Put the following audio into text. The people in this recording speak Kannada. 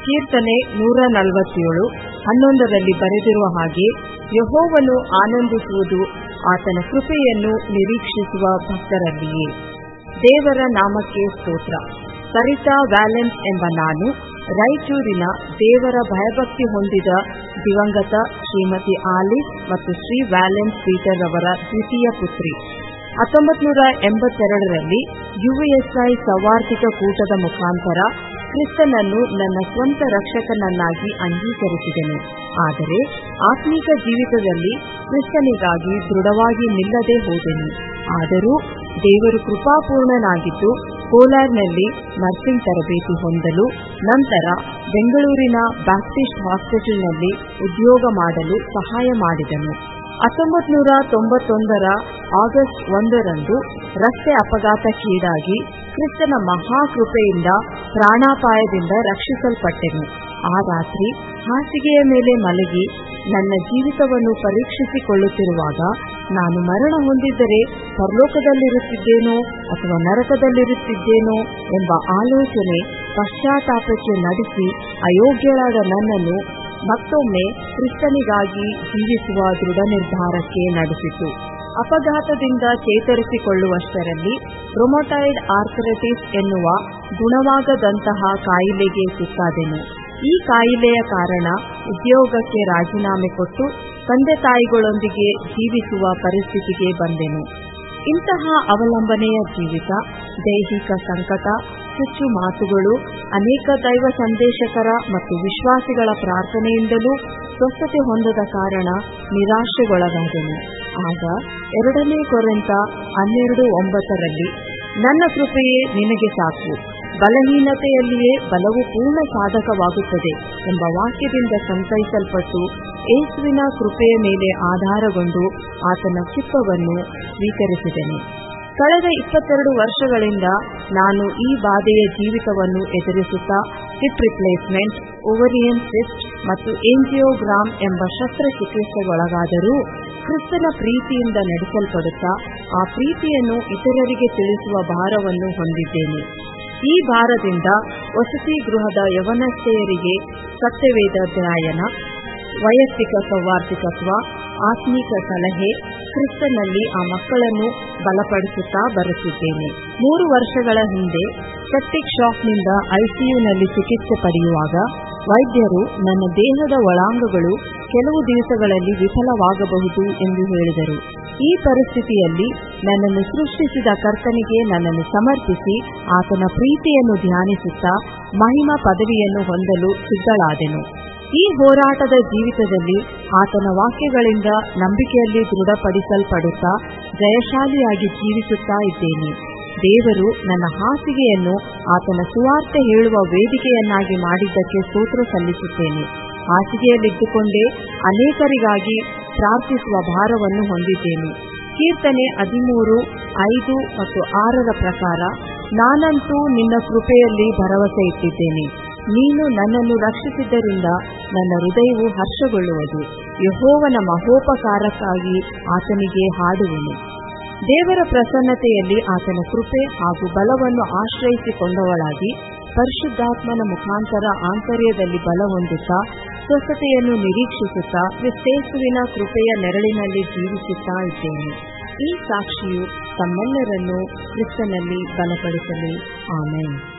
ಕೀರ್ತನೆ 147:11 ಬರೆದಿರುವ ಹಾಗೆ, ಯೆಹೋವನು ಆನಂದಿಸುವುದು ಆತನ ಕೃಪೆಯನ್ನು ನಿರೀಕ್ಷಿಸುವ ಭಕ್ತರಲ್ಲಿಯೇ. ದೇವರ ನಾಮಕ್ಕೆ ಸ್ತೋತ್ರ. ಸರಿತಾ ವ್ಯಾಲೆನ್ಸ್ ಎಂಬ ನಾನು ರಾಯಚೂರಿನ ದೇವರ ಭಯಭಕ್ತಿ ಹೊಂದಿದ ದಿವಂಗತ ಶ್ರೀಮತಿ ಆಲಿಸ್ ಮತ್ತು ಶ್ರೀ ವ್ಯಾಲೆನ್ಸ್ ಪೀಟರ್ ಅವರ ದ್ವಿತೀಯ ಪುತ್ರಿ. 1982ರಲ್ಲಿ USI ಸೌವಾರ್ಧಿಕ ಕೂಟದ ಮುಖಾಂತರ ಕ್ರಿಸ್ತನನ್ನು ನನ್ನ ಸ್ವಂತ ರಕ್ಷಕನನ್ನಾಗಿ ಅಂಗೀಕರಿಸಿದೆನು. ಆದರೆ ಆತ್ಮೀಕ ಜೀವಿತದಲ್ಲಿ ಕ್ರಿಸ್ತನಿಗಾಗಿ ದೃಢವಾಗಿ ನಿಲ್ಲದೆ ಹೋದೆನು. ಆದರೂ ದೇವರು ಕೃಪಾಪೂರ್ಣನಾಗಿದ್ದು ಕೋಲಾರ್ನಲ್ಲಿ ನರ್ಸಿಂಗ್ ತರಬೇತಿ ಹೊಂದಲು, ನಂತರ ಬೆಂಗಳೂರಿನ ಬ್ಯಾಪ್ಟಿಸ್ಟ್ ಹಾಸ್ಪಿಟಲ್ನಲ್ಲಿ ಉದ್ಯೋಗ ಮಾಡಲು ಸಹಾಯ ಮಾಡಿದನು. 1991ರ ಆಗಸ್ಟ್ 1ರಂದು ರಸ್ತೆ ಅಪಘಾತಕ್ಕೀಡಾಗಿ ಕ್ರಿಸ್ತನ ಮಹಾಕೃಪೆಯಿಂದ ಪ್ರಾಣಾಪಾಯದಿಂದ ರಕ್ಷಿಸಲ್ಪಟ್ಟೆನು. ಆ ರಾತ್ರಿ ಹಾಸಿಗೆಯ ಮೇಲೆ ಮಲಗಿ ನನ್ನ ಜೀವಿತವನ್ನು ಪರೀಕ್ಷಿಸಿಕೊಳ್ಳುತ್ತಿರುವಾಗ, ನಾನು ಮರಣ ಹೊಂದಿದ್ದರೆ ಪರಲೋಕದಲ್ಲಿರುತ್ತಿದ್ದೇನೋ ಅಥವಾ ನರಕದಲ್ಲಿರುತ್ತಿದ್ದೇನೋ ಎಂಬ ಆಲೋಚನೆ ಪಶ್ಚಾತ್ತಾಪಕ್ಕೆ ನಡೆಸಿ ಅಯೋಗ್ಯರಾದ ನನ್ನನ್ನು ಮತ್ತೊಮ್ಮೆ ಕ್ರಿಸ್ತನಿಗಾಗಿ ಜೀವಿಸುವ ದೃಢ ನಿರ್ಧಾರಕ್ಕೆ ನಡೆಸಿತು. ಅಪಘಾತದಿಂದ ಚೇತರಿಸಿಕೊಳ್ಳುವಷ್ಟರಲ್ಲಿ ರೊಮೊಟಾಯ್ಡ್ ಆರ್ಥರೈಟಿಸ್ ಎನ್ನುವ ಗುಣವಾಗದಂತಹ ಕಾಯಿಲೆಗೆ ತುತ್ತಾದೆನು. ಈ ಕಾಯಿಲೆಯ ಕಾರಣ ಉದ್ಯೋಗಕ್ಕೆ ರಾಜೀನಾಮೆ ಕೊಟ್ಟು ತಂದೆ ತಾಯಿಗಳೊಂದಿಗೆ ಜೀವಿಸುವ ಪರಿಸ್ಥಿತಿಗೆ ಬಂದೆನು. ಇಂತಹ ಅವಲಂಬನೆಯ ಜೀವಿತ, ದೈಹಿಕ ಸಂಕಟ, ಚುಚ್ಚು ಮಾತುಗಳು, ಅನೇಕ ದೈವ ಸಂದೇಶಕರ ಮತ್ತು ವಿಶ್ವಾಸಿಗಳ ಪ್ರಾರ್ಥನೆಯಿಂದಲೂ ಸ್ವಸ್ಥತೆ ಹೊಂದದ ಕಾರಣ ನಿರಾಶೆಗೊಳಗಾದೆನು. ಆಗ 2 ಕೊರಿಂಥ 12:9ರಲ್ಲಿ ನನ್ನ ಕೃಪೆಯೇ ನಿನಗೆ ಸಾಕು, ಬಲಹೀನತೆಯಲ್ಲಿಯೇ ಬಲವು ಪೂರ್ಣ ಸಾಧಕವಾಗುತ್ತದೆ ಎಂಬ ವಾಕ್ಯದಿಂದ ಸಂತೈಸಲ್ಪಟ್ಟು ಯೇಸುವಿನ ಕೃಪೆಯ ಮೇಲೆ ಆಧಾರಗೊಂಡು ಆತನ ಚಿತ್ತವನ್ನು ಸ್ವೀಕರಿಸಿದೆನು. ಕಳೆದ 22 ವರ್ಷಗಳಿಂದ ನಾನು ಈ ಬಾಧೆಯ ಜೀವಿತವನ್ನು ಎದುರಿಸುತ್ತಾ ಹಿಪ್ ರಿಪ್ಲೇಸ್ಮೆಂಟ್, ಓವರಿಯನ್ ಸಿಸ್ಟ್ ಮತ್ತು ಏಂಜಿಯೋಗ್ರಾಮ್ ಎಂಬ ಶಸ್ತ್ರಚಿಕಿತ್ಸೆಗೊಳಗಾದರೂ ಕ್ರಿಸ್ತನ ಪ್ರೀತಿಯಿಂದ ನಡೆಸಲ್ಪಡುತ್ತಾ ಆ ಪ್ರೀತಿಯನ್ನು ಇತರರಿಗೆ ತಿಳಿಸುವ ಭಾರವನ್ನು ಹೊಂದಿದ್ದೇನೆ. ಈ ಭಾರದಿಂದ ವಸತಿ ಗೃಹದ ಯವನಸ್ಥೆಯರಿಗೆ ಸತ್ಯವೇದ ಅಧ್ಯಯನ, ವೈಯಕ್ತಿಕ ಸೌವಾರ್ಧಿಕತ್ವ, ಆತ್ಮೀಕ ಸಲಹೆ, ಕ್ರಿಸ್ತನಲ್ಲಿ ಆ ಮಕ್ಕಳನ್ನು ಬಲಪಡಿಸುತ್ತಾ ಬರುತ್ತಿದ್ದೇನೆ. 3 ವರ್ಷಗಳ ಹಿಂದೆ ಸೆಪ್ಟಿಕ್ ಶಾಕ್ನಿಂದ ICUನಲ್ಲಿ ಚಿಕಿತ್ಸೆ ಪಡೆಯುವಾಗ ವೈದ್ಯರು ನನ್ನ ದೇಹದ ಒಳಾಂಗಗಳು ಕೆಲವು ದಿವಸಗಳಲ್ಲಿ ವಿಫಲವಾಗಬಹುದು ಎಂದು ಹೇಳಿದರು. ಈ ಪರಿಸ್ಥಿತಿಯಲ್ಲಿ ನನ್ನನ್ನು ಸೃಷ್ಟಿಸಿದ ಕರ್ತನಿಗೆ ನನ್ನನ್ನು ಸಮರ್ಪಿಸಿ ಆತನ ಪ್ರೀತಿಯನ್ನು ಧ್ಯಾನಿಸುತ್ತಾ ಮಹಿಮಾ ಪದವಿಯನ್ನು ಹೊಂದಲು ಸಿದ್ಧಳಾದೆನು. ಈ ಹೋರಾಟದ ಜೀವಿತದಲ್ಲಿ ಆತನ ವಾಕ್ಯಗಳಿಂದ ನಂಬಿಕೆಯಲ್ಲಿ ದೃಢಪಡಿಸಲ್ಪಡುತ್ತಾ ಜಯಶಾಲಿಯಾಗಿ ಜೀವಿಸುತ್ತಾ ಇದ್ದೇನೆ. ದೇವರು ನನ್ನ ಹಾಸಿಗೆಯನ್ನು ಆತನ ಸುವಾರ್ತೆ ಹೇಳುವ ವೇದಿಕೆಯನ್ನಾಗಿ ಮಾಡಿದ್ದಕ್ಕೆ ಸ್ತೋತ್ರ ಸಲ್ಲಿಸುತ್ತೇನೆ. ಹಾಸಿಗೆಯಲ್ಲಿದ್ದುಕೊಂಡೇ ಅನೇಕರಿಗಾಗಿ ಪ್ರಾರ್ಥಿಸುವ ಭಾರವನ್ನು ಹೊಂದಿದ್ದೇನೆ. ಕೀರ್ತನೆ 13:5 ಮತ್ತು 6ರ ಪ್ರಕಾರ, ನಾನಂತೂ ನಿನ್ನ ಕೃಪೆಯಲ್ಲಿ ಭರವಸೆ ಇಟ್ಟಿದ್ದೇನೆ. ನೀನು ನನ್ನನ್ನು ರಕ್ಷಿಸಿದ್ದರಿಂದ ನನ್ನ ಹೃದಯವು ಹರ್ಷಗೊಳ್ಳುವುದು. ಯೆಹೋವನ ಮಹೋಪಕಾರಕ್ಕಾಗಿ ಆತನಿಗೆ ಹಾಡುವೆನು. ದೇವರ ಪ್ರಸನ್ನತೆಯಲ್ಲಿ ಆತನ ಕೃಪೆ ಹಾಗೂ ಬಲವನ್ನು ಆಶ್ರಯಿಸಿಕೊಂಡವಳಾಗಿ ಪರಿಶುದ್ಧಾತ್ಮನ ಮುಖಾಂತರ ಆಂತರ್ಯದಲ್ಲಿ ಬಲ ಹೊಂದುತ್ತಾ ಸ್ವಸ್ಥತೆಯನ್ನು ನಿರೀಕ್ಷಿಸುತ್ತಾ ಕ್ರಿಸ್ತೇಸುವಿನ ಕೃಪೆಯ ನೆರಳಿನಲ್ಲಿ ಜೀವಿಸುತ್ತಾ ಇದ್ದೇನೆ. ಈ ಸಾಕ್ಷಿಯು ತಮ್ಮೆಲ್ಲರನ್ನೂ ಕ್ರಿಸ್ತನಲ್ಲಿ ಬಲಪಡಿಸಲಿ. ಆಮೆನ್.